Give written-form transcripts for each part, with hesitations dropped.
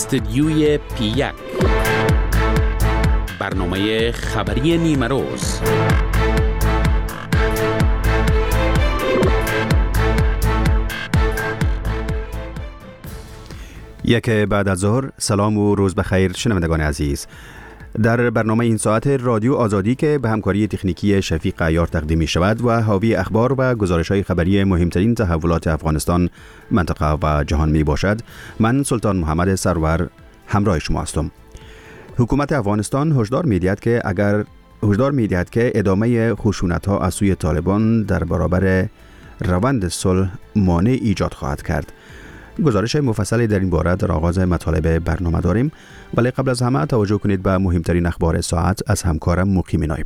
استدیوی پی1 برنامه خبری نیمه روز. یک بعد از ظهر، سلام و روز بخیر شنوندگان عزیز. در برنامه این ساعت رادیو آزادی که به همکاری تکنیکی شفیق عیار تقدیم می شود و حاوی اخبار و گزارش‌های خبری مهمترین تحولات افغانستان، منطقه و جهان می باشد، من سلطان محمد سرور همراه شما هستم. حکومت افغانستان هشدار می دهد که ادامه خشونت‌ها از سوی طالبان در برابر روند صلح مانع ایجاد خواهد کرد. گزارش مفصلی در این باره در آغاز مطالب برنامه داریم، ولی قبل از همه توجه کنید به مهمترین اخبار ساعت از همکارم مقیم نایب.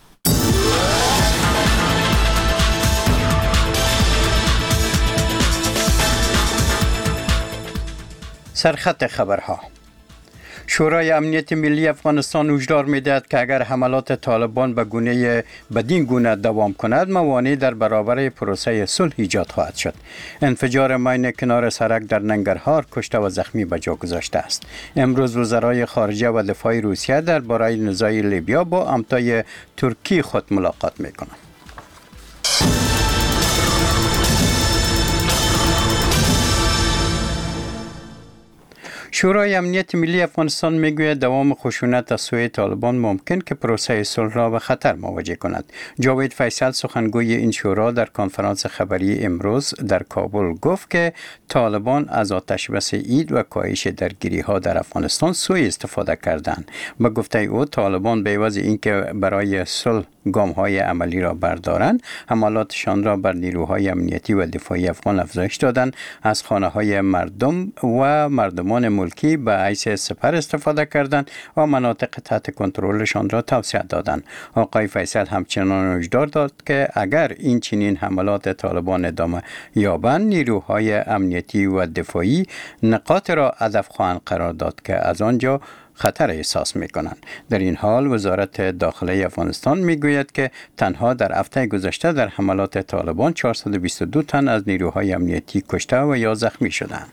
سرخط خبرها. شورای امنیت ملی افغانستان هشدار می‌دهد که اگر حملات طالبان بدین گونه دوام کند، موانع در برابر پروسه صلح ایجاد خواهد شد. انفجار ماین کنار سرک در ننگرهار کشته و زخمی به جا گذاشته است. امروز وزرای خارجه و دفاع روسیه درباره نزاع لیبیا با همتای ترکی خود ملاقات می‌کنند. شورای امنیت ملی افغانستان میگوید دوام خشونت از سوی طالبان ممکن که پروسه صلح را به خطر مواجه کند. جاوید فیصل سخنگوی این شورا در کنفرانس خبری امروز در کابل گفت که طالبان از آتش بس عید و کاهش درگیری ها در افغانستان سوء استفاده کردند. به گفته او طالبان به عوض اینکه برای صلح گام های عملی را بردارند، حملاتشان را بر نیروهای امنیتی و دفاعی افغان افزایش دادند، از خانه های مردم و مردمان ملکی به حیث سپر استفاده کردند و مناطق تحت کنترلشان را توسعه دادند. آقای فیصل همچنان هشدار داد که اگر این چنین حملات طالبان ادامه یابند، نیروهای امنیتی و دفاعی نقاط را هدف خواهند قرار داد که از آنجا خطر احساس می‌کنند. در این حال وزارت داخلی افغانستان می‌گوید که تنها در هفته گذشته در حملات طالبان 422 تن از نیروهای امنیتی کشته و یا زخمی شدند.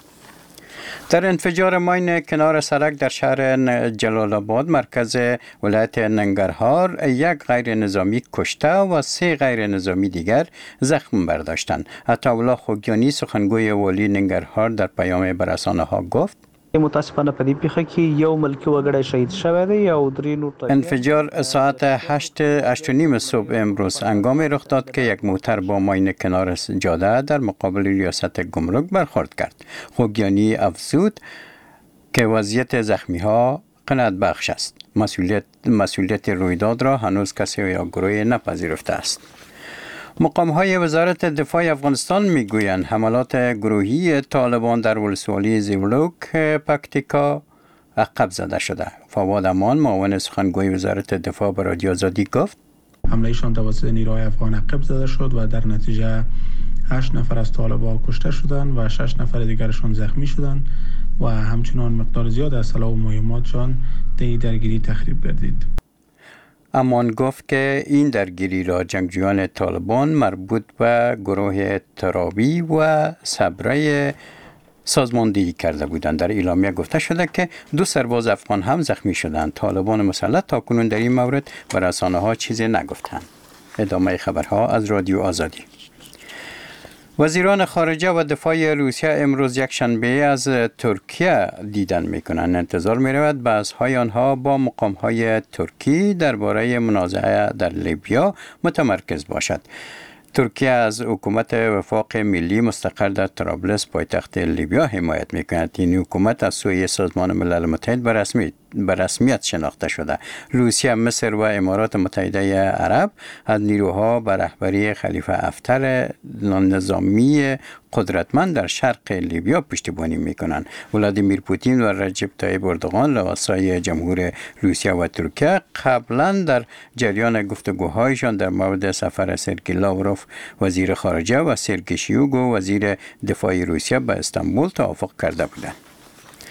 در انفجار ماین کنار سرک در شهر جلال آباد مرکز ولایت ننگرهار، یک غیر نظامی کشته و 3 غیر نظامی دیگر زخم برداشتند. عطاالله خوگیانی سخنگوی والی ننگرهار در پیام به رسانه‌ها گفت: متاسفانه په دې پیښه کې یو ملکی وګړی شهید شوی دی او 3 نور. انفجار ساعت 8:30 صبح امروز هنگامی رخ داد که یک موتر با ماین کنار جاده در مقابل ریاست گمرک برخورد کرد. خوگیانی افزود که وضعیت زخمی ها قناعت بخش است. مسئولیت رویداد را هنوز کسی یا گروهی نپذیرفته است. مقام‌های وزارت دفاع افغانستان میگویند حملات گروهی طالبان در ولسوالی زیولوک پکتیکا عقب زده شده. فواد امان معاون سخنگوی وزارت دفاع به رادیو آزادی گفت: حملهشان توسط نیروهای افغان عقب زده شد و در نتیجه 8 نفر از طالبان کشته شدند و 6 نفر دیگرشان زخمی شدند و همچنان مقدار زیاد از سلاح و مهماتشان در درگیری تخریب گردید. امان گفت که این درگیری را جنگجویان طالبان مربوط به گروه ترابی و صبره سازماندهی کرده بودند. در اعلامیه گفته شده که 2 سرباز افغان هم زخمی شدند. طالبان مسلط تاکنون در این مورد به رسانه‌ها چیزی نگفتند. ادامه خبرها از رادیو آزادی. وزیران خارجه و دفاع روسیه امروز یک شنبه از ترکیه دیدن میکنند. انتظار میرود بحث‌های آنها با مقام‌های ترکی درباره منازعه در لیبیا متمرکز باشد. ترکیه از حکومت وفاق ملی مستقر در طرابلس پایتخت لیبیا حمایت میکند. این حکومت از سوی سازمان ملل متحد به رسمیت شناخته شده. روسیه، مصر و امارات متحده عرب از نیروها به رهبری خلیفه حفتر نظامی قدرتمند در شرق لیبیا پشتیبانی میکنند. ولادیمیر پوتین و رجب طیب اردوغان رؤسای جمهور روسیه و ترکیه قبلا در جریان گفتگوهایشان در مورد سفر سرگی لاوروف وزیر خارجه و سرگی شویگو وزیر دفاع روسیه به استانبول توافق کرده بودند.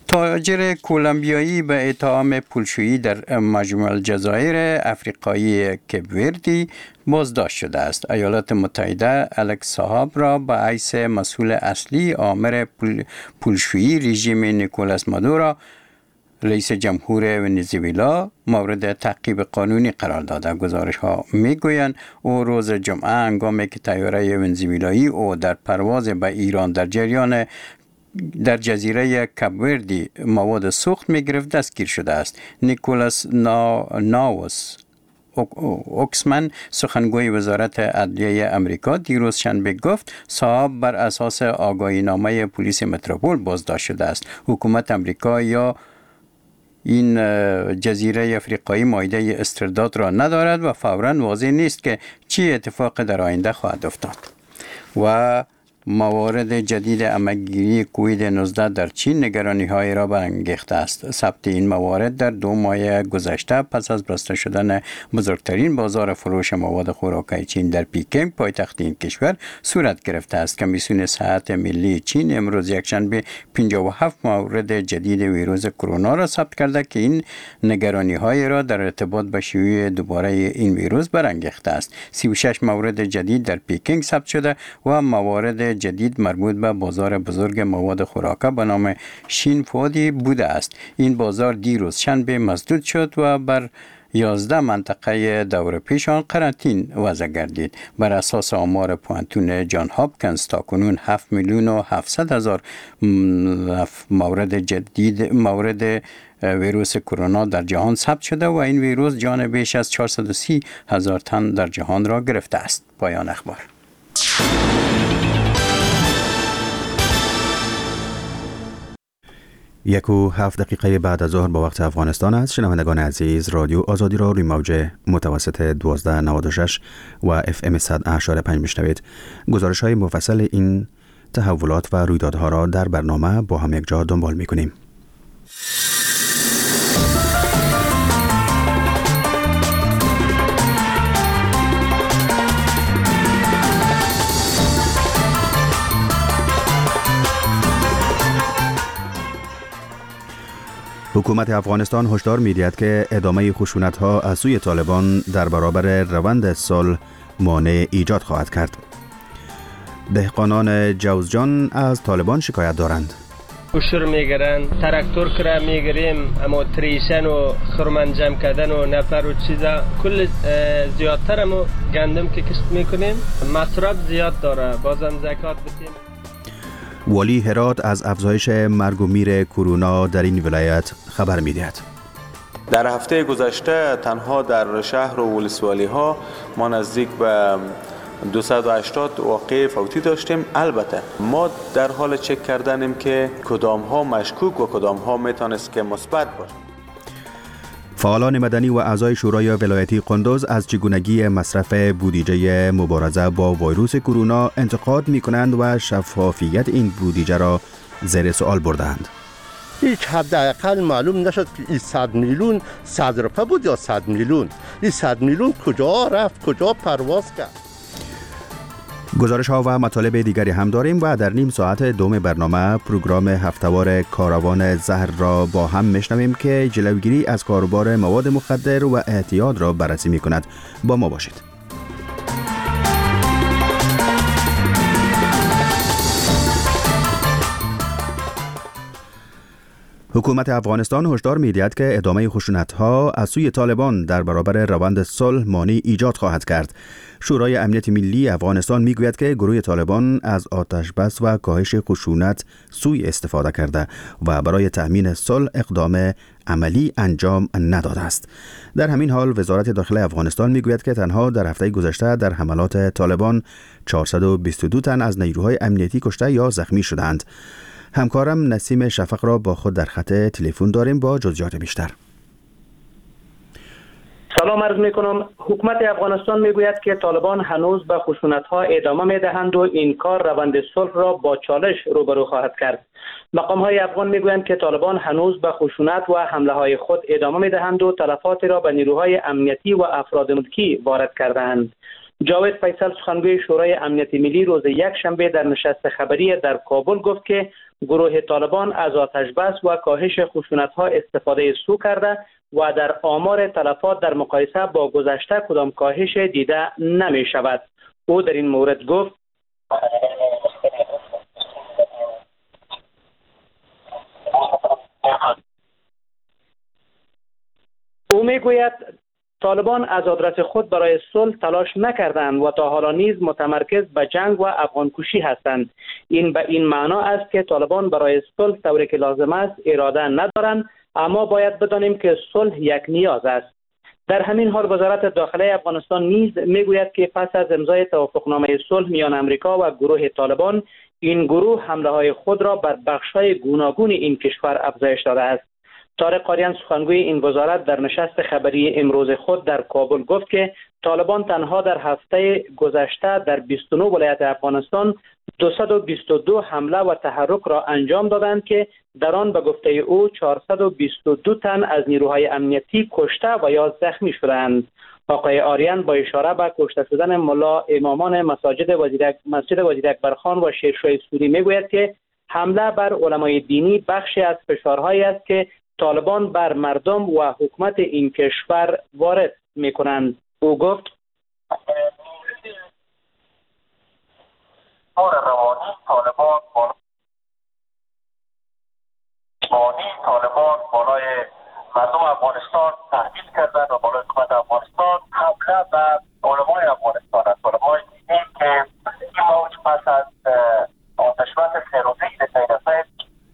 تاجر کولومبیایی به اتهام پولشویی در مجموعه الجزایر افریقایی کپوردی بازداشت شده است. ایالات متحده الکس صاحب را به حیث مسئول اصلی آمر پولشویی رژیم نیکولاس مادورو رئیس جمهور ونزوئلا مورد تعقیب قانونی قرار داده. گزارش ها میگویند او روز جمعه هنگامی که طیاره ونزوئلایی او در پرواز به ایران در جزیره کپوردی مواد سوخت میگرفت دستگیر شده است. نیکولاس ناوس اوکسمن سخنگوی وزارت عدلیه امریکا دیروز شنبه گفت صاحب بر اساس آگاهینامه پلیس متروپول بازداشت شده است. حکومت امریکا یا این جزیره افریقایی مایده استرداد را ندارد و فوراً واضح نیست که چی اتفاق در آینده خواهد افتاد. و موارد جدید عملگیری کووید 19 در چین نگرانی های را برانگیخته است. ثبت این موارد در 2 ماه گذشته پس از بسته شدن بزرگترین بازار فروش مواد خوراکی چین در پکین پایتخت این کشور صورت گرفته است. کمیسیون صحت ملی چین امروز یکشنبه 57 مورد جدید ویروس کرونا را ثبت کرده که این نگرانی های را در ارتباط با شیوع دوباره این ویروس برانگیخته است. 36 مورد جدید در پکین ثبت شده و موارد جدید مربوط به بازار بزرگ مواد خوراکی به نام شینفودی بوده است. این بازار دیروز شنبه مسدود شد و بر 11 منطقه دور پیش آن قرنطین وضع گردید. بر اساس آمار پوانتون جان هاپکینز تاکنون 7,700,000 مورد ویروس کرونا در جهان ثبت شده و این ویروس جان بیش از 430,000 تن در جهان را گرفته است. پایان اخبار. 1:07 بعد از ظهر با وقت افغانستان است. شنوندگان عزیز، رادیو آزادی را روی موج متوسط 1296 و FM 100.5 میشنوید. گزارش های مفصل این تحولات و رویدادها را در برنامه با هم یک جا دنبال میکنیم. حکومت افغانستان هشدار می‌دهد که ادامه خشونت‌ها از سوی طالبان در برابر روند صلح مانع ایجاد خواهد کرد. دهقانان جوزجان از طالبان شکایت دارند. گوشر میگیرن، تراکتور کرا میگیریم، اما تریشن و خرمن جمع کردن و نفر و چیزا کل زیادتر همو گندم که کشت میکنیم. مصرف زیاد داره، بازم زکات بتیم. والی هرات از افزایش مرگ و میر کرونا در این ولایت خبر می‌دهد. در هفته گذشته تنها در شهر و ولسوالی ها ما نزدیک به 280 واقعه فوتی داشتیم. البته ما در حال چک کردنیم که کدام ها مشکوک و کدام ها میتونست که مثبت باشه. فعالان مدنی و اعضای شورای ولایتی قندوز از چگونگی مصرف بودجه مبارزه با ویروس کرونا انتقاد می‌کنند و شفافیت این بودجه را زیر سوال بردند. هیچ حداقل معلوم نشد که این 100 میلیون صرفه بود یا 100 میلیون. این 100 میلیون کجا رفت، کجا پرواز کرد. گزارش ها و مطالب دیگری هم داریم و در نیم ساعت دوم برنامه پروگرام هفتهوار کاروان زهر را با هم میشنویم که جلوگیری از کاروبار مواد مخدر و اعتیاد را بررسی می کند. با ما باشید. حکومت افغانستان هشدار می‌دهد که ادامه خشونت‌ها از سوی طالبان در برابر روند صلح مانع ایجاد خواهد کرد. شورای امنیت ملی افغانستان می‌گوید که گروه طالبان از آتش بس و کاهش خشونت سوء استفاده کرده و برای تأمین صلح اقدام عملی انجام نداده است. در همین حال وزارت داخله افغانستان می‌گوید که تنها در هفته گذشته در حملات طالبان 422 تن از نیروهای امنیتی کشته یا زخمی شدند. همکارم نسیم شفق را با خود در خط تلفن داریم با جزئیات بیشتر. سلام عرض میکنم. حکومت افغانستان میگوید که طالبان هنوز به خشونت‌ها ادامه میدهند و این کار روند صلح را با چالش روبرو خواهد کرد. مقام‌های افغان میگویند که طالبان هنوز به خشونت و حمله‌های خود ادامه میدهند و تلفات را به نیروهای امنیتی و افراد ملکی وارد کردند. جاوید فیصل سخنگوی شورای امنیت ملی روز یکشنبه در نشست خبری در کابل گفت که گروه طالبان از آتش بس و کاهش خشونت‌ها استفاده سو کرده و در آمار تلفات در مقایسه با گذشته کدام کاهش دیده نمی شود. او در این مورد گفت او میگوید طالبان از آدرس خود برای صلح تلاش نکردند و تا حالا نیز متمرکز به جنگ و افغان کشی هستند. این به این معنا است که طالبان برای صلح طوری که لازم است اراده ندارند، اما باید بدانیم که صلح یک نیاز است. در همین حال وزارت داخلی افغانستان نیز میگوید که پس از امضای توافقنامه صلح میان امریکا و گروه طالبان، این گروه حمله‌های خود را بر بخش‌های گوناگون این کشور افزایش داده است. طارق قاریان سخنگوی این وزارت در نشست خبری امروز خود در کابل گفت که طالبان تنها در هفته گذشته در 29 ولایت افغانستان 222 حمله و تحرک را انجام دادند که در آن به گفته او 422 تن از نیروهای امنیتی کشته و یا زخمی شدند. آقای آریان با اشاره به کشته شدن ملا امامان مسجد وزیر اکبرخان و شیرشاه سوری میگوید که حمله بر علمای دینی بخشی از فشارهایی است که طالبان بر مردم و حکومت این کشور وارد میکنند. او گفت طالبان بالای مردم افغانستان تهدید کردند و بالای حکومت افغانستان حمله بر علمای افغانستان است. علمای دینی که این موج پس از آتشبس سه-روزه سید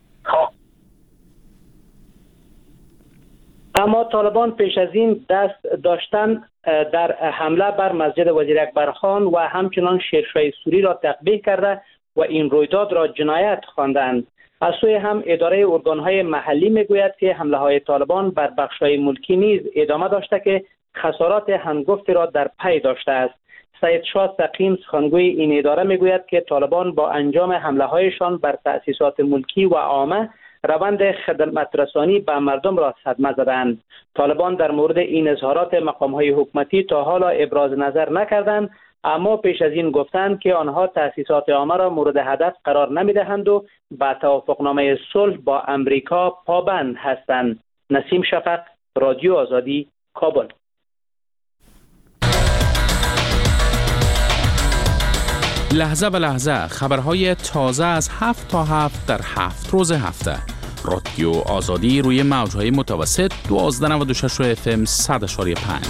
اما طالبان پیش از این دست داشتن در حمله بر مسجد وزیر اکبرخان و همچنان شیرشاه سوری را تقبیح کرده و این رویداد را جنایت خواندند. از سوی هم اداره ارگان‌های محلی میگوید که حمله‌های طالبان بر بخش‌های ملکی نیز ادامه داشته که خسارات هنگفتی را در پی داشته است. سید شاه سقیم سخنگوی این اداره میگوید که طالبان با انجام حمله‌هایشان بر تأسیسات ملکی و عامه روند خدمت رسانی به مردم را صدمه زدند. طالبان در مورد این اظهارات مقام‌های حکومتی تا حالا ابراز نظر نکردند، اما پیش از این گفتند که آنها تأسیسات عامه را مورد هدف قرار نمی‌دهند و به توافقنامه صلح با امریکا پابند هستند. نسیم شفق، رادیو آزادی، کابل. لحظه به لحظه خبرهای تازه از 7 تا 7 در 7 روز هفته. رادیو آزادی روی موج‌های متوسط 1296 FM 100.5.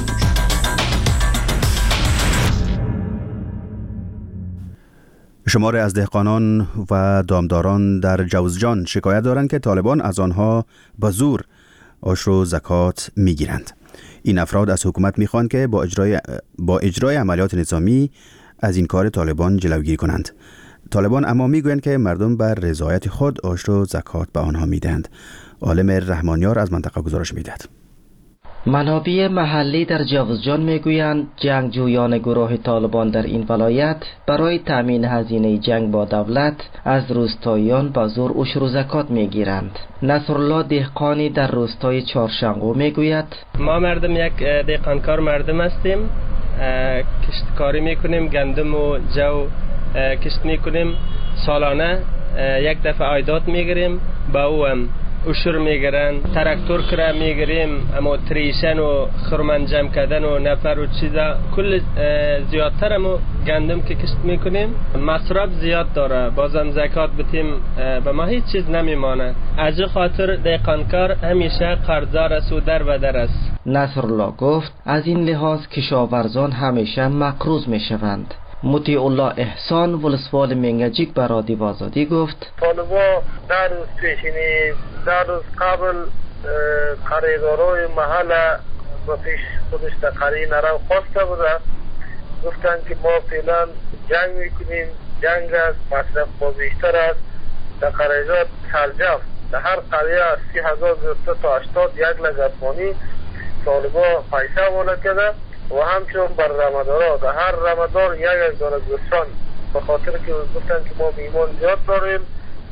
شمار از دهقانان و دامداران در جوزجان شکایت دارند که طالبان از آنها به زور عشر و زکات میگیرند. این افراد از حکومت میخواهند که با اجرای عملیات نظامی از این کار طالبان جلوگیری کنند. طالبان اما میگویند که مردم بر رضایت خود عشر و زکات به آنها میدهند. عالم رحمانیار از منطقه گزارش میدهد. منابع محلی در جوزجان میگویند جنگجویان گروه طالبان در این ولایت برای تامین هزینه جنگ با دولت از روستاییان با زور عشر و زکات میگیرند. نصرالله دهقانی در روستای چهارشنبه میگوید ما مردم یک دهقانکار مردم هستیم، کشتکاری میکنیم، گندم و جو کشت میکنیم. سالانه یک دفعه عایدات میگیریم، با او هم عشر میگیرن. تراکتور کرا میگیریم، اما تریشن و خرمن جمع کردن و نفر و چیزا کل زیادتر همو گندم که کشت میکنیم. مصرف زیاد داره، بازم زکات بتیم به ما هیچ چیز نمیمانه. از خاطر دهقانکار همیشه قرضدار است و در و در است. نصرالله گفت از این لحاظ کشاورزان همیشه مقروض میشوند. مطیع الله احسان ولسوال منگجیک به رادیو آزادی گفت طالبا در روز پیشینی، در روز قبل خریدارای محل و پیش خودش تقریی نرو خواسته بوده، گفتن که ما فعلا جنگ میکنیم، جنگ است، مصرف با بیشتر است، در خریدات سرجف در هر قریه 30,000 تا 80 یک لک افغانی طالبا پیسه والا کرده و همچون بر رمضان در هر رمضان یک دانه گوسفند، به خاطر که گفتن که ما میمان زیاد داریم،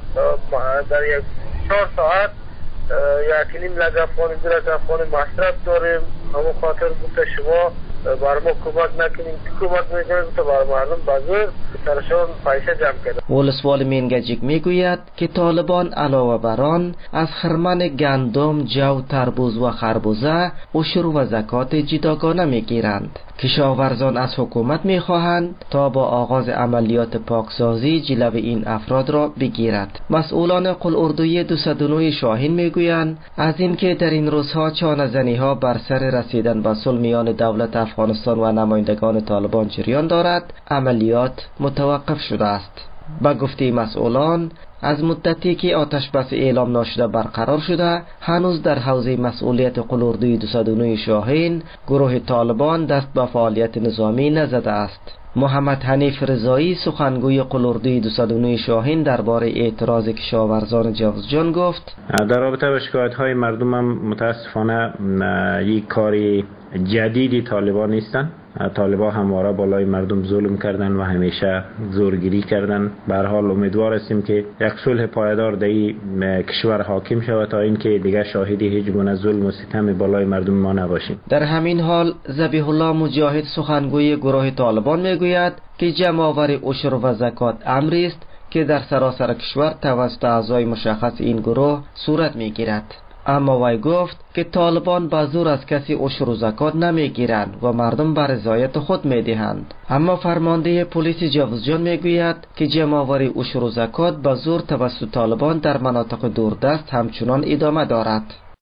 در یک 4 ساعت 1.5 لک افغانی 2 لک افغانی مصرف داریم، همون خاطر گفته شما بر ما کمک نکنیم، کمک میکنیم تا بر مردم بازور سرشان پیسه جمع کرده. ولسوال مینگجیک میگوید که طالبان علاوه بر آن از خرمن گندم، جو، تربوز و خربوزه عشر و زکات جداگانه میگیرند. کشاورزان از حکومت میخواهند تا با آغاز عملیات پاکسازی جلوی این افراد را بگیرد. مسئولان قلعه‌اردوی 209 شاهین میگویند از اینکه در این روزها چانه‌زنی‌ها بر سر رسیدن به صلح میان دولت افغانستان و نمایندگان طالبان جریان دارد، عملیات متوقف شده است. با گفته مسئولان از مدتی که آتش بس اعلام نشده برقرار شده، هنوز در حوزه مسئولیت قلعه‌اردوی 209 شاهین گروه طالبان دست به فعالیت نظامی نزده است. محمد حنیف رضایی سخنگوی قلعه‌اردوی 209 شاهین درباره اعتراض کشاورزان جوزجان گفت: در رابطه با شکایت‌های مردم هم متاسفانه یک کار جدیدی طالبان نیستند. طالبان همواره بالای مردم ظلم کردن و همیشه زورگیری کردن. به هر حال امیدوار هستیم که یک صلح پایدار در کشور حاکم شود تا اینکه دیگر شاهدی هیچ گونه ظلم و ستم بالای مردم ما نباشیم. در همین حال ذبیح الله مجاهد سخنگوی گروه طالبان میگوید که جمع‌آوری عشر و زکات امری است که در سراسر کشور توسط اعضای مشخص این گروه صورت میگیرد. اما وی گفت که طالبان به زور از کسی عشر و زکات نمیگیرند و مردم به رضایت خود میدهند. اما فرمانده پلیس جوزجان میگوید که جمع‌آوری عشر و زکات به زور توسط طالبان در مناطق دوردست همچنان ادامه دارد.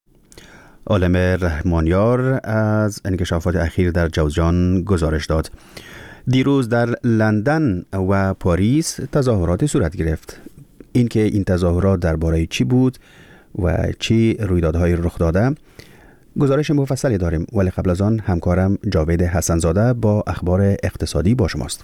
عالم رحمانیار از انکشافات اخیر در جوزجان گزارش داد. دیروز در لندن و پاریس تظاهرات صورت گرفت. اینکه این تظاهرات درباره چی بود و چی رویدادهای رخ داده گزارش مفصلی داریم، ولی قبل از آن همکارم جاوید حسنزاده با اخبار اقتصادی با شماست.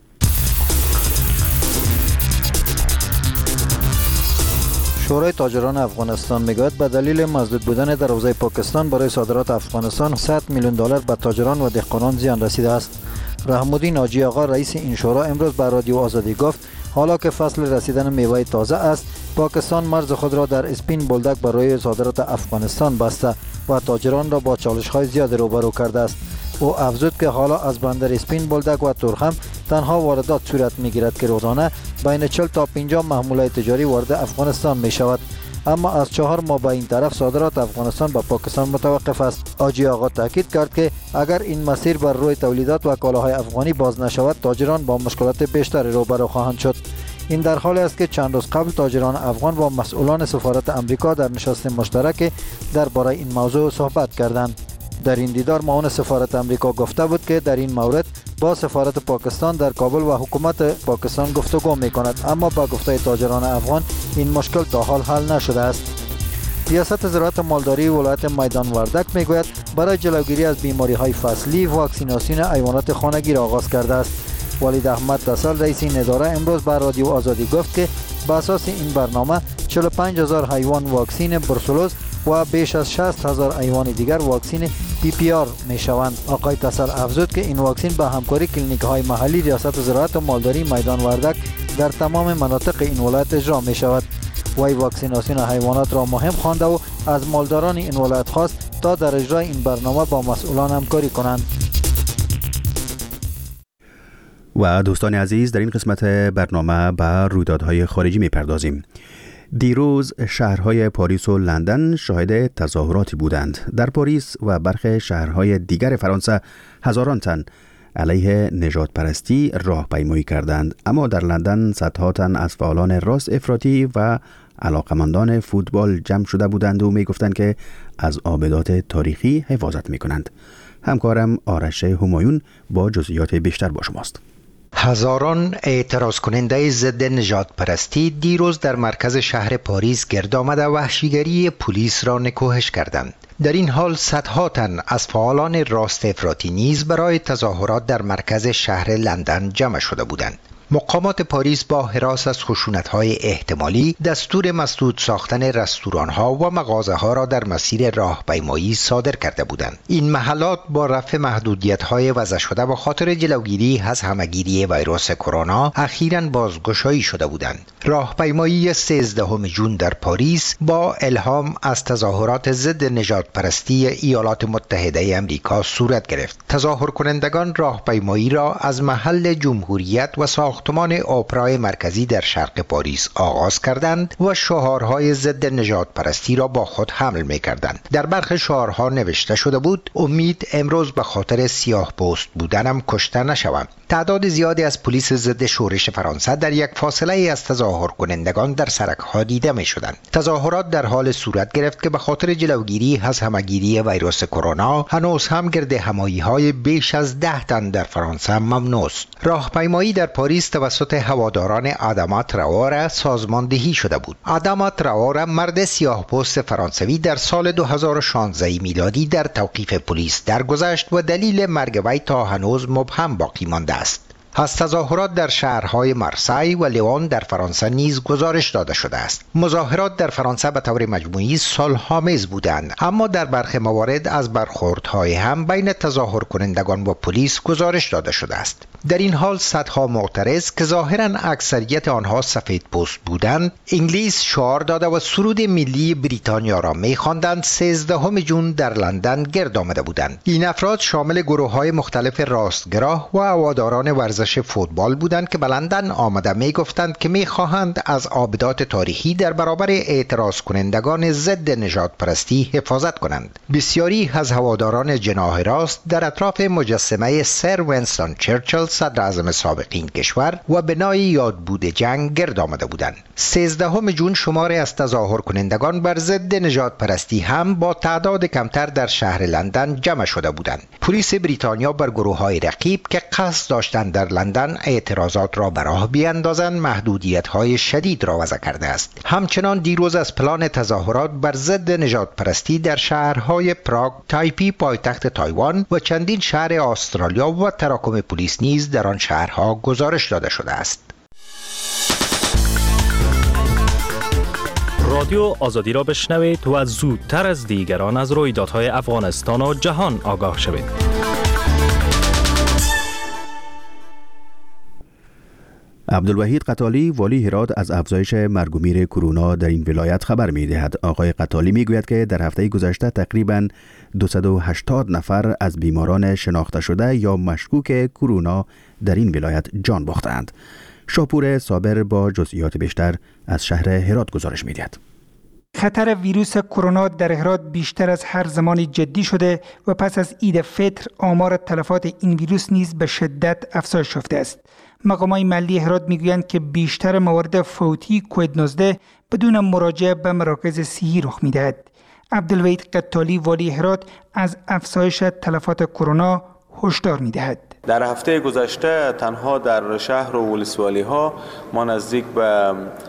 شورای تاجران افغانستان میگوید به دلیل مزدود بودن در حوزه پاکستان برای صادرات افغانستان 100 میلیون دلار به تاجران و دهقانان زیان رسیده است. رحم‌الدین حاجی آقا رئیس این شورا امروز به رادیو آزادی گفت حالا که فصل رسیدن میوه تازه است، پاکستان مرز خود را در اسپین بولدک برای صادرات افغانستان بسته و تاجران را با چالش‌های زیاد روبرو کرده است. او افزود که حالا از بندر اسپین بولدک و تورخم تنها واردات صورت می‌گیرد که روزانه بین 40 تا 50 محموله تجاری وارد افغانستان می‌شود. اما از 4 ماه به این طرف صادرات افغانستان به پاکستان متوقف است. حاجی آقا تاکید کرد که اگر این مسیر بر روی تولیدات و کالاهای افغانی باز نشود، تاجران با مشکلات بیشتری روبرو خواهند شد. این در حالی است که چند روز قبل تاجران افغان با مسئولان سفارت امریکا در نشست مشترک درباره این موضوع صحبت کردند. در این دیدار معاون سفارت امریکا گفته بود که در این مورد با سفارت پاکستان در کابل و حکومت پاکستان گفتگو می‌کند، اما با گفته تاجران افغان این مشکل تا حال حل نشده است. ریاست زراعت مالداری ولایت میدان وردک میگوید برای جلوگیری از بیماری‌های فصلی واکسیناسیون حیوانات خانگی را آغاز کرده است. ولید احمد تسل رئیس این اداره امروز به رادیو آزادی گفت که بر اساس این برنامه 45000 حیوان واکسین بروسلوز و بیش از 60000 حیوان دیگر واکسین PPR می شوند. آقای تسل افزود که این واکسین با همکاری کلینیک های محلی ریاست زراعت و مالداری میدان وردک در تمام مناطق این ولایت اجرا می شود. وی واکسیناسیون حیوانات را مهم خوانده و از مالداران این ولایت خواست تا در اجرای این برنامه با مسئولان همکاری کنند. و دوستان عزیز، در این قسمت برنامه به رویدادهای خارجی میپردازیم. دیروز شهرهای پاریس و لندن شاهد تظاهراتی بودند. در پاریس و برخی شهرهای دیگر فرانسه هزاران تن علیه نژاد پرستی راهپیمایی کردند، اما در لندن صدها تن از فعالان راست افراطی و علاقمندان فوتبال جمع شده بودند و میگفتند که از آبدات تاریخی حفاظت میکنند. همکارم آرش همایون با جزئیات بیشتر با شماست. هزاران اعتراض کننده ضد نژاد پرستی دیروز در مرکز شهر پاریس گرد آمده وحشیگری پلیس را نکوهش کردند. در این حال صدها تن از فعالان راست افراطی نیز برای تظاهرات در مرکز شهر لندن جمع شده بودند. مقامات پاریس با هراس از خشونت‌های احتمالی دستور مسدود ساختن رستوران‌ها و مغازه‌ها را در مسیر راهپیمایی صادر کرده بودند. این محلات با رفع محدودیت‌های وضع شده به خاطر جلوگیری از همه‌گیری ویروس کرونا اخیراً بازگشایی شده بودند. راهپیمایی 13 جون در پاریس با الهام از تظاهرات ضد نژادپرستی ایالات متحده آمریکا صورت گرفت. تظاهر کنندگان راهپیمایی را از محل جمهوریت و ساختمان اپرای مرکزی در شرق پاریس آغاز کردند و شعارهای ضد نژادپرستی را با خود حمل می‌کردند. در برخی شعارها نوشته شده بود: امید امروز به خاطر سیاه پوست بودنم کشته نشوم. تعداد زیادی از پلیس ضد شورش فرانسه در یک فاصله از تظاهر کنندگان در سرک‌ها دیده می‌شدند. تظاهرات در حال صورت گرفت که به خاطر جلوگیری از همه‌گیری ویروس کرونا هنوز هم گرد همایی‌های بیش از 10 تن در فرانسه ممنوع است. راهپیمایی در پاریس توسط هواداران آداما تراوره سازماندهی شده بود. آداما تراوره مرد سیاه‌پوست فرانسوی در سال 2016 میلادی در توقیف پلیس درگذشت و دلیل مرگ وی تا هنوز مبهم باقی مانده است. از تظاهرات در شهرهای مارسی و لیون در فرانسه نیز گزارش داده شده است. مظاهرات در فرانسه به طور مجموعی صلح‌آمیز بودند، اما در برخی موارد از برخوردهای هم بین تظاهر کنندگان و پلیس گزارش داده شده است. در این حال صدها معترض که ظاهراً اکثریت آنها سفید پوست بودند، انگلیس شعار داده و سرود ملی بریتانیا را می‌خواندند. 13 جون در لندن گرد آمده بودند. این افراد شامل گروه‌های مختلف راستگرا و هواداران ورزش فوتبال بودند که به لندن آمده می‌گفتند که می‌خواهند از آبدات تاریخی در برابر اعتراض کنندگان ضد نژادپرستی حفاظت کنند. بسیاری از هواداران جناح راست در اطراف مجسمه سر ونستون چرچیل صدر اعظم سابق این کشور و بنای یادبود جنگ گرد آمده بودند. 13 جون شماری از تظاهر کنندگان بر ضد نژادپرستی هم با تعداد کمتر در شهر لندن جمع شده بودند. پلیس بریتانیا بر گروه‌های رقیب که قصد داشتند در لندن اعتراضات را به راه بیاندازند محدودیت‌های شدید را وضع کرده است. همچنان دیروز از پلان تظاهرات بر ضد نژادپرستی در شهرهای پراگ، تایپی پایتخت تایوان و چندین شهر استرالیا و تراکم پلیس نیز در آن شهرها گزارش داده شده است. رادیو آزادی را بشنوید و زودتر از دیگران از رویدادهای افغانستان و جهان آگاه شوید. عبدالوحید قتالی والی هرات از افزایش مرگ و میر کرونا در این ولایت خبر می‌دهد. آقای قتالی می‌گوید که در هفته گذشته تقریباً 280 نفر از بیماران شناخته شده یا مشکوک کرونا در این ولایت جان باختند. شاپور صابر با جزئیات بیشتر از شهر هرات گزارش می‌دهد. خطر ویروس کرونا در هرات بیشتر از هر زمانی جدی شده و پس از عید فطر آمار تلفات این ویروس نیز به شدت افزایش یافته است. مقامات محلی هرات میگویند که بیشتر موارد فوتی کووید 19 بدون مراجعه به مراکز صحی رخ میدهد. عبدالوحید قتالی والی هرات از افزایش تلفات کرونا هشدار میدهد. در هفته گذشته تنها در شهر و ولسوالی ها ما نزدیک به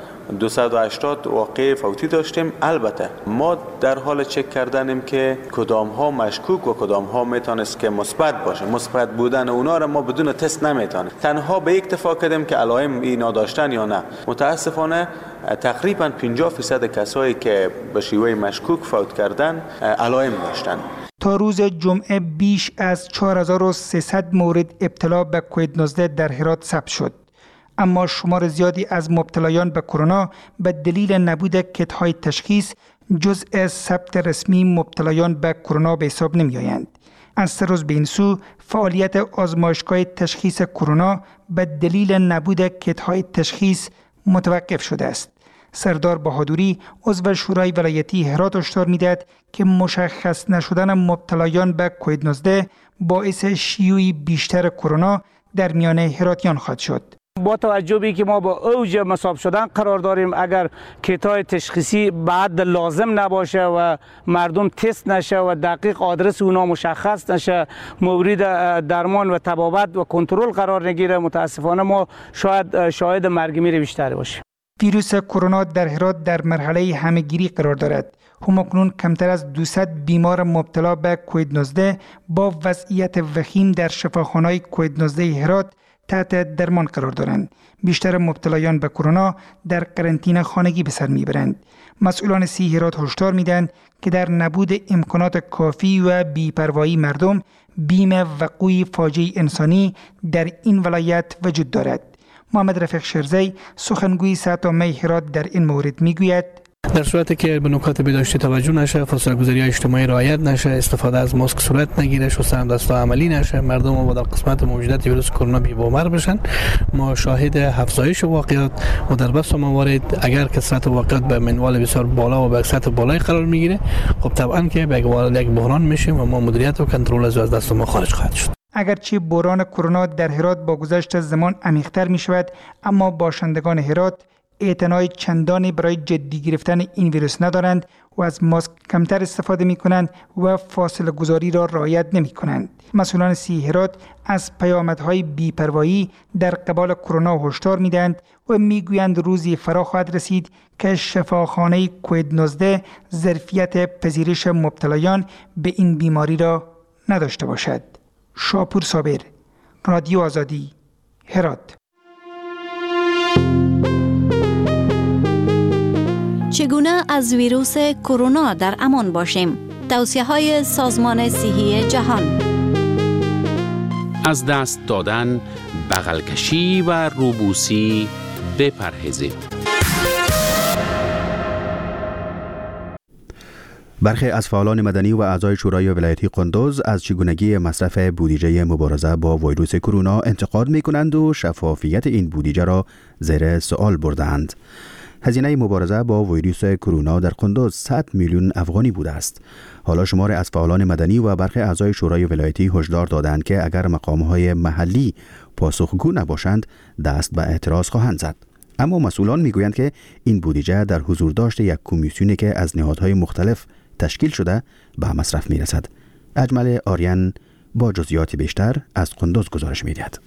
280 واقعه فوتی داشتیم. البته ما در حال چک کردنیم که کدام ها مشکوک و کدام ها میتونست که مثبت باشه. مثبت بودن اونا را ما بدون تست نمیتونیم. تنها به اکتفا کردیم که علائم اینا داشتن یا نه. متاسفانه تقریبا 50% کسایی که به شیوه مشکوک فوت کردن علائم داشتن. تا روز جمعه بیش از 4300 مورد ابتلا به کووید 19 در هرات ثبت شد. اما شمار زیادی از مبتلایان به کرونا به دلیل نبود کیت‌های تشخیص جزء ثبت رسمی مبتلایان به کرونا به حساب نمی‌آیند. از 3 روز به این سو فعالیت آزمایشگاه تشخیص کرونا به دلیل نبود کیت‌های تشخیص متوقف شده است. سردار بهادوری عضو شورای ولایتی هرات هشدار می‌دهد که مشخص نشدن مبتلایان به کووید 19 باعث شیوع بیشتر کرونا در میان هراتیان خواهد شد. با توجه به که ما با اوج مصاب شدن قرار داریم، اگر کیت‌های تشخیصی بعد لازم نباشه و مردم تست نشه و دقیق آدرس اونا مشخص نشه، مورد درمان و تبابت و کنترل قرار نگیره، متاسفانه ما شاهد مرگ میر بیشتری باشیم. ویروس کرونا در هرات در مرحله همه‌گیری قرار دارد. همکنون کمتر از 200 بیمار مبتلا به کووید 19 با وضعیت وخیم در شفاخانه‌های کووید 19 هرات تحت درمان قرار دارند. بیشتر مبتلایان به کرونا در قرنطینه خانگی به سر میبرند. مسئولان صحی هرات هشدار میدن که در نبود امکانات کافی و بی‌پروایی مردم، بیم وقوع فاجعه انسانی در این ولایت وجود دارد. محمد رفیق شرزی سخنگوی سطح عامه هرات در این مورد میگوید: در صورتی که به نکات بهداشتی توجه نشه، فاصله گذاری اجتماعی رعایت نشه، استفاده از ماسک صورت نگیره، شستن دست‌ها عملی نشه، مردم ما در قسمت موجودیت ویروس کرونا بی‌باور بشن، ما شاهد افزایش واقعات و در بس موارد اگر کثرت واقعات به منوال بسیار بالا و به سطح بالای قرار میگیره، خب طبعا که به یک بحران میشیم و ما مدیریت و کنترل از دست ما خارج خواهد شد. اگرچه بحران کرونا در هرات با گذشت زمان عمیق‌تر می شود، اما باشندگان هرات اعتنای چندانی برای جدی گرفتن این ویروس ندارند و از ماسک کمتر استفاده می کنند و فاصله گذاری را رعایت نمی کنند. مسئولان صحی هرات از پیامدهای بی‌پروایی در قبال کرونا هشدار می دهند و می گویند روزی فرا خواهد رسید که شفاخانه کووید 19 ظرفیت پذیرش مبتلایان به این بیماری را نداشته باشد. شاپور صابر، رادیو آزادی، هرات. چگونه از ویروس کرونا در امان باشیم؟ توصیه‌های سازمان صحی جهان. از دست دادن، بغل کشی و روبوسی بپرهیزید. برخی از فعالان مدنی و اعضای شورای ولایتی قندوز از چگونگی مصرف بودجه مبارزه با ویروس کرونا انتقاد می‌کنند و شفافیت این بودجه را زیر سوال بردند. هزینه مبارزه با ویروس کرونا در قندوز 100 میلیون افغانی بوده است. حالا شمار از فعالان مدنی و برخی اعضای شورای ولایتی هشدار دادند که اگر مقام‌های محلی پاسخگو نباشند دست به اعتراض خواهند زد. اما مسئولان میگویند که این بودجه در حضور داشت یک کمیسیونی که از نهادهای مختلف تشکیل شده به مصرف میرسد. اجمل آریان با جزئیات بیشتر از قندوز گزارش میدهد.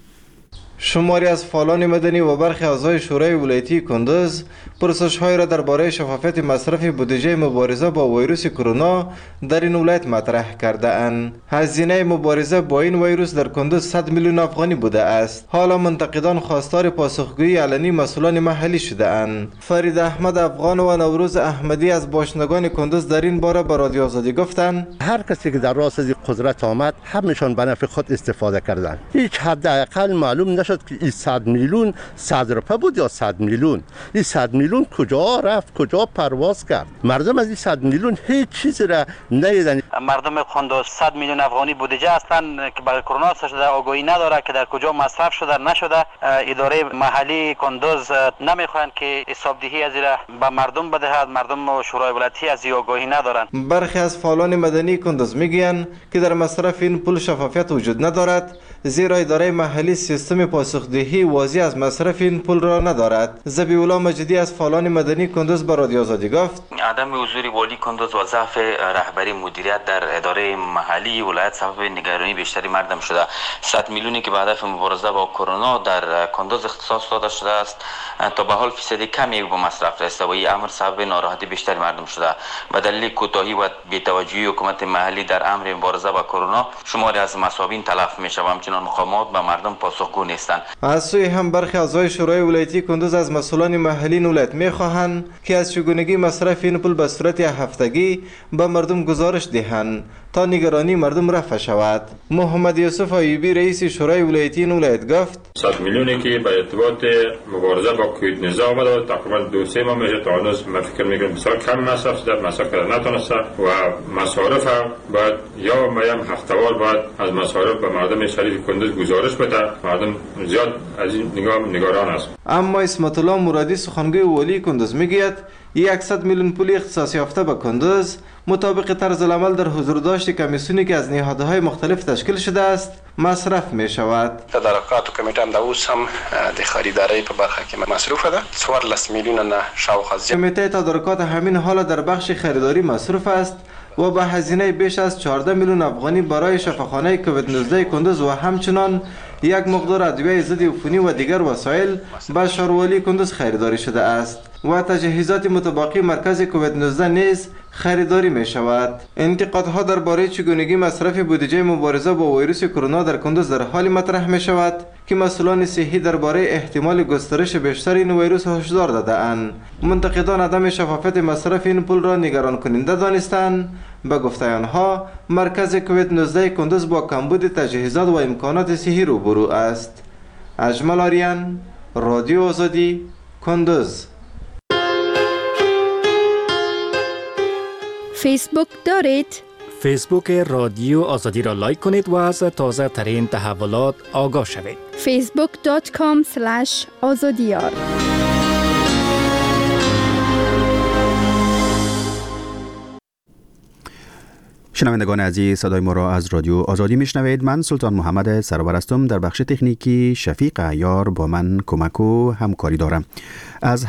شماری از فعالان مدنی و برخی اعضای شورای ولایتی کندوز پرسش‌های را درباره شفافیت مصرف بودجه مبارزه با ویروس کرونا در این ولایت مطرح کرده اند. هزینه مبارزه با این ویروس در کندوز 100 میلیون افغانی بوده است. حالا منتقدان خواستار پاسخگویی علنی مسئولان محلی شده اند. فرید احمد افغان و نوروز احمدی از باشندگان کندوز در این باره به رادیو آزادی گفتند: هر کسی که در راست از قدرت آمد همشون به نفع خود استفاده کردند. هیچ حداقل معلوم نشد که این 100 میلیون 100 روپیه بود یا 100 میلیون. این 100 میلیون کجا رفت، کجا پرواز کرد؟ مردم از این 100 میلیون هیچ چیزی را ندیدن. مردم کندوز 100 میلیون افغانی بودجه هستند که برای کرونا شده، آگاهی نداره که در کجا مصرف شده نشده. اداره محلی کندوز نمیخواهند که حسابدهی از به مردم بدهد. مردم و شورای ولایتی از این آگاهی ندارند. برخی از فعالان مدنی کندوز میگویند که در مصرف این پول شفافیت وجود ندارد، زیرا اداره محلی سیستم پاسخدهی واضح از مصرف این پول را ندارد. ذبیح‌الله مجیدی از فعالان مدنی کندوز به رادیو آزادی گفت: عدم حضور والی کندوز و ضعف رهبری مدیریت در اداره محلی ولایت سبب نگرانی بیشتری مردم شده. 100 میلیونی که به هدف مبارزه با کرونا در کندوز اختصاص داده شده است تا به حال فیصد کمی به مصرف رسیده و این امر سبب ناراحتی بیشتری مردم شده. به دلیل کوتاهی و بی‌توجهی حکومت محلی در امر مبارزه با کرونا شماری از مصابین تلف میشه و همچنان مقامات به مردم پاسخگو نیستند. از سوی هم برخی اعضای شورای ولایتی کندوز از مسئولان محلی ولایت میخواهند که از چگونگی مصرف این پول به صورت هفتگی به مردم گزارش دهند تا نگرانی مردم رفع شود. محمد یوسف ایوبی رئیس شورای ولایتی ولایت گفت: 100 میلیونی که به ارتباط مبارزه با کووید 19 آمده تقریبا 2-3 ماه میشه تا هنوز من فکر میکنم بسیار کم مصرف شده، مصرف کردن نتونسته و مصارف باید یا میم هفته‌وار باید از مصارف به مردم شریف کندوز گزارش بده. مردم زیاد از این نگران است. اما اسمت الله مرادی سخنگوی والی کندوز میگوید 100 میلیون پول اختصاص یافته به کندوز مطابق طرز العمل در حضور داشت کمیسیونی که از نهادهای مختلف تشکیل شده است مصرف می شود. تدارکات و کمیته هم در اوس هم د خریداری په برخه کې مصروف ده 14 میلیون نه شاوخوا. کمیته تدارکات همین حال در بخش خریداری مصروف است و به هزینه بیش از 14 میلیون افغانی برای شفاخانه کووید 19 کندوز و همچنان یک مقدار ادویه ضد عفونی و دیگر وسایل به شهروالی کندوز خریداری شده است و تجهیزات متباقی مرکز کووید 19 نیز خریداری می شود. انتقادها درباره چگونگی مصرف بودجه مبارزه با ویروس کرونا در کندوز در حالی مطرح می شود که مسئولان صحی درباره احتمال گسترش بیشتر این ویروس هشدار داده‌اند. منتقدان عدم شفافیت مصرف این پول را نگران کننده دانستند. به گفته آنها مرکز کووید 19 کندوز با کمبود تجهیزات و امکانات صحی روبرو است. اجمل آریان، رادیو آزادی، کندوز. فیسبوک دارید؟ فیسبوک رادیو آزادی را لایک کنید و از تازه ترین تحولات آگاه شوید. facebook.com/azadiyar. شنوندگان عزیز، صدای ما را از رادیو آزادی میشنوید. من سلطان محمد سرور هستم. در بخش تکنیکی شفیق عیار با من کمک و همکاری دارم. از